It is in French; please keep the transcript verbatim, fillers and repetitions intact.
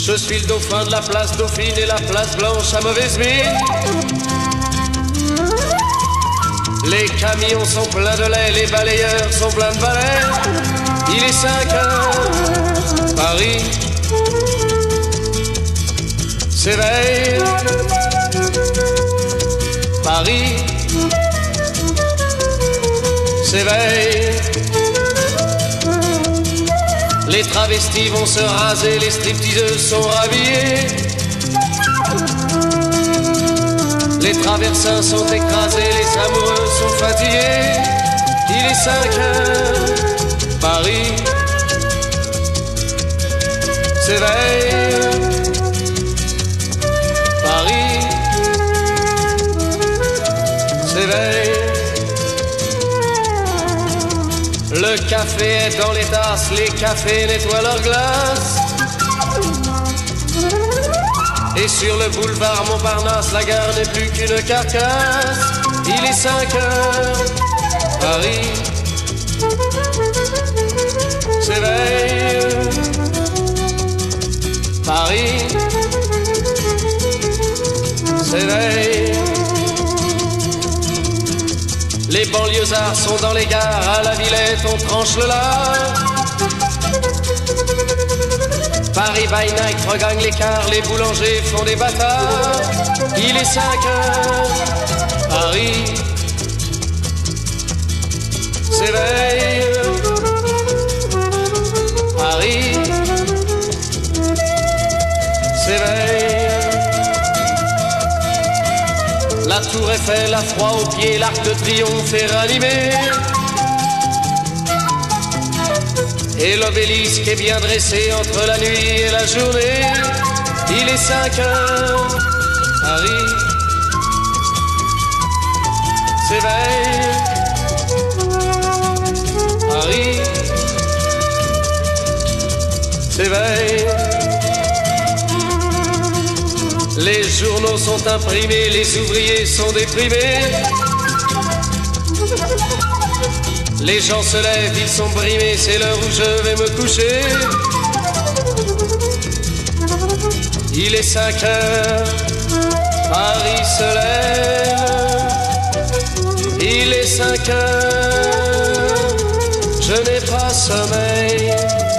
Je suis le dauphin de la place Dauphine et la place Blanche à mauvaise mine. Les camions sont pleins de lait, les balayeurs sont pleins de balais. Il est cinq heures, Paris s'éveille. Paris s'éveille. Les travestis vont se raser, les stripteaseuses sont rhabillées. Les traversins sont écrasés, les amoureux sont fatigués. Il est cinq heures, Paris s'éveille. Paris s'éveille. Le café est dans les tasses, les cafés nettoient leurs glaces. Et sur le boulevard Montparnasse, la gare n'est plus qu'une carcasse. Il est cinq heures, Paris s'éveille. Paris s'éveille. Les banlieusards sont dans les gares, à la Villette on tranche le lard. Paris by night regagne l'écart, les boulangers font des bâtards. Il est cinq heures, Paris s'éveille. Paris s'éveille. La tour Eiffel a froid aux pieds, l'arc de triomphe est ranimé. Et l'obélisque est bien dressé entre la nuit et la journée. Il est cinq heures, Paris s'éveille. Paris s'éveille. Les journaux sont imprimés, les ouvriers sont déprimés. Les gens se lèvent, ils sont brimés, c'est l'heure où je vais me coucher. Il est cinq heures, Paris se lève. Il est cinq heures, je n'ai pas sommeil.